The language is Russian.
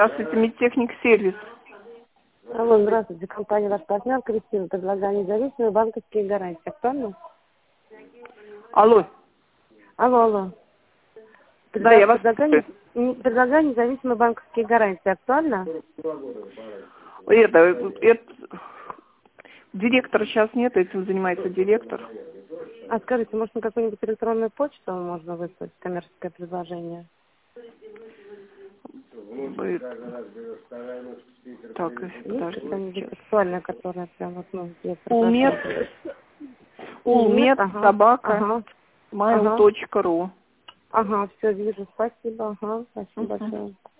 Здравствуйте, медтехник сервис. Алло, здравствуйте, компания «Ваш партнер», Кристина, предлагаю независимые банковские гарантии. Актуально? Алло. Алло. Да, я вас слушаю. Предлагаю независимые банковские гарантии. Актуально? Это директора сейчас нет, этим занимается директор. А скажите, может, на какую-нибудь электронную почту можно выслать коммерческое предложение? Так, Есть подожди. какая-нибудь актуальная, которая прям вот, я Улмед, ага, собака, mail.ru. Ага, все вижу, спасибо, спасибо большое.